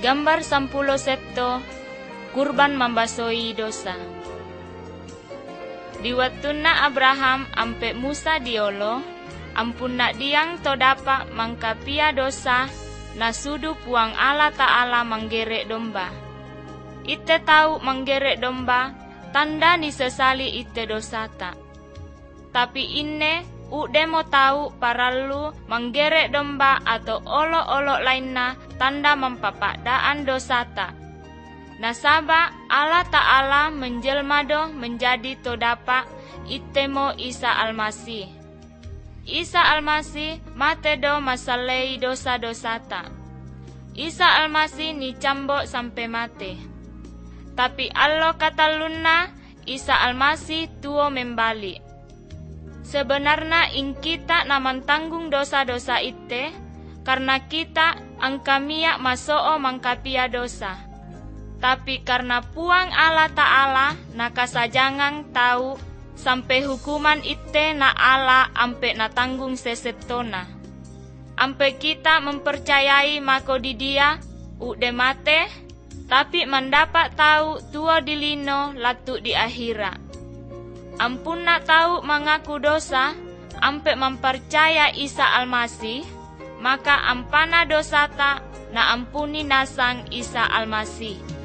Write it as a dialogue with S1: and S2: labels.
S1: Gambar 10 Septo, kurban membasoi dosa. Di wattuna Abraham ampe Musa diolo, ampun nak diang to dapat mangkapia dosa, nasudu puang Allah Ta'ala manggerek domba. Ite tahu manggerek domba, tanda disesali ite dosata. Tapi inne udemo tahu paralu manggerek domba atau olok-olok lainna tanda mempapadaan dosata. Nasaba Allah Ta'ala menjelmado menjadi todapa itemo Isa Almasih. Isa Almasih matedo masalei dosa-dosata. Isa Almasih ni cambok sampai mate. Tapi Allah katalunna Isa Almasih tuo membalik. Sebenarnya ing kita naman tanggung dosa-dosa ite, karena kita angkamia masoo mangkapia dosa. Tapi karena puang Allah Ta'ala nakasajangang tahu sampai hukuman ite na Allah ampe na tanggung sesetona. Ampe kita mempercayai mako di dia ude mate, tapi mendapat tahu tuo dilino latu di akhirat. Ampun nak tahu mengaku dosa, ampe mempercaya Isa Almasih, maka ampana dosata na ampuni nasang Isa Almasih.